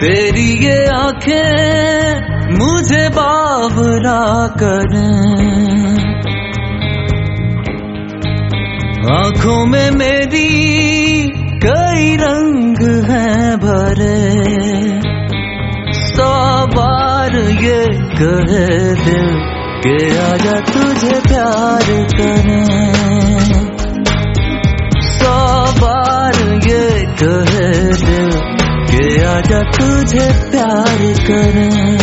तेरी ये आंखें मुझे बावरा करें, आंखों में मेरी कई रंग हैं भरे, 100 बार ये कहे दिल के आजा तुझे प्यार करें, 100 बार ये कहे दिल के आजा तुझे प्यार करें।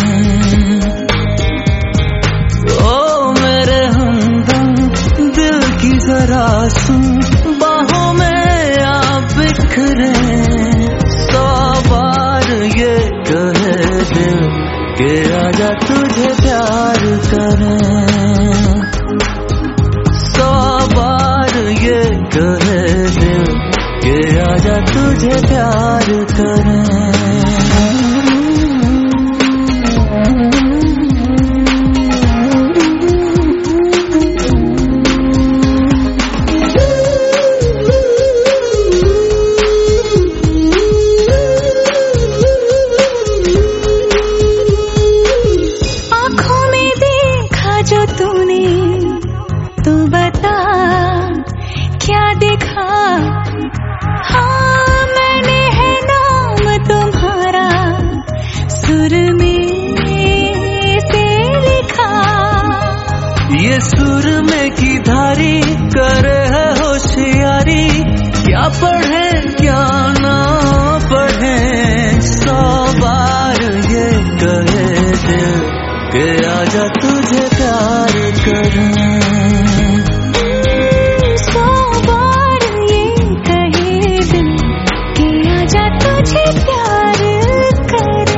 ओ मेरे हमदम दिल की जरा सुन, बाहों में आप बिखरे, 100 बार ये कहे दिल के आजा तुझे प्यार करें, 100 बार ये कहे दिल के आजा तुझे प्यार करें। आँखों में देखा जो तूने, तू बता क्या देखा? हाँ मैंने है नाम तुम्हारा सुर में से लिखा, ये सुर में की धारी करे है होशियारी, क्या पढ़े क्या ना पढ़े, 100 बार ये कहे दिल के आजा तुझे प्यार करें, 100 बार ये कहे दिल के आजा तुझे प्यार करें।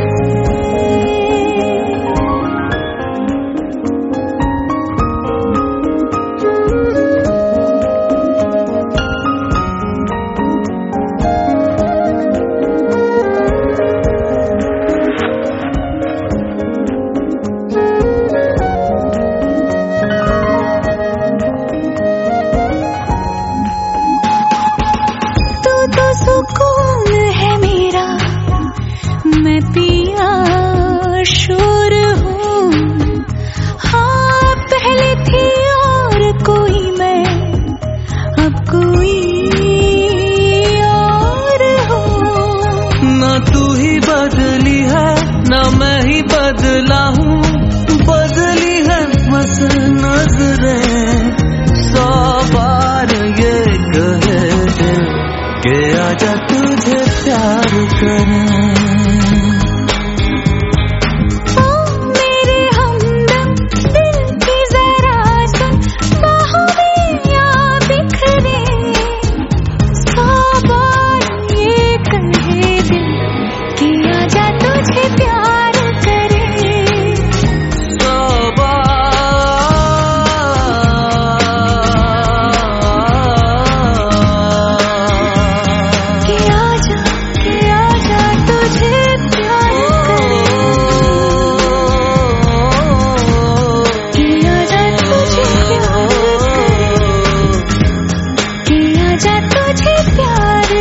तो सुकून है मेरा, मैं पिया शोर हूँ, हाँ पहले थी और कोई मैं, अब कोई और हूँ। ना तू ही बदली है ना मैं ही बदला हूँ, बदली है बस नजरें, 100 बार ये कहे दिल के आजा तुझे प्यार करें। ओ मेरे हमदम दिल की जरा सुन, बाहों में आ बिखरे, 100 बार ये कहे दिल कि आजा तुझे प्यार करे, 100 बार कि आजा तुझे प्यार करे, कि आजा तुझे प्यार करे, कि आजा तुझे प्यार